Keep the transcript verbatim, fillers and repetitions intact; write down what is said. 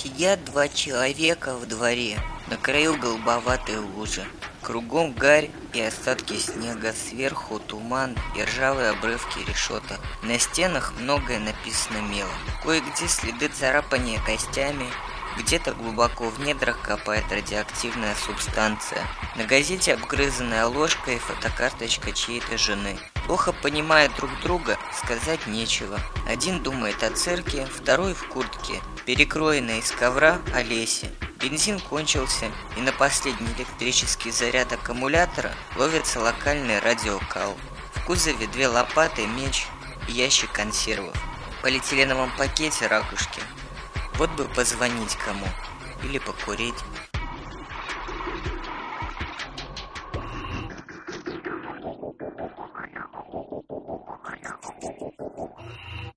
Сидят два человека в дворе, на краю голубоватой лужи. Кругом гарь и остатки снега, сверху туман и ржавые обрывки решеток. На стенах многое написано мелом. Кое-где следы царапания костями, где-то глубоко в недрах копает радиоактивная субстанция. На газете обгрызанная ложка и фотокарточка чьей-то жены. Плохо понимая друг друга, сказать нечего. Один думает о цирке, второй в куртке, перекроенной из ковра Олесе. Бензин кончился, и на последний электрический заряд аккумулятора ловится локальный радиокал. В кузове две лопаты, меч и ящик консервов. В полиэтиленовом пакете ракушки. Вот бы позвонить кому или покурить.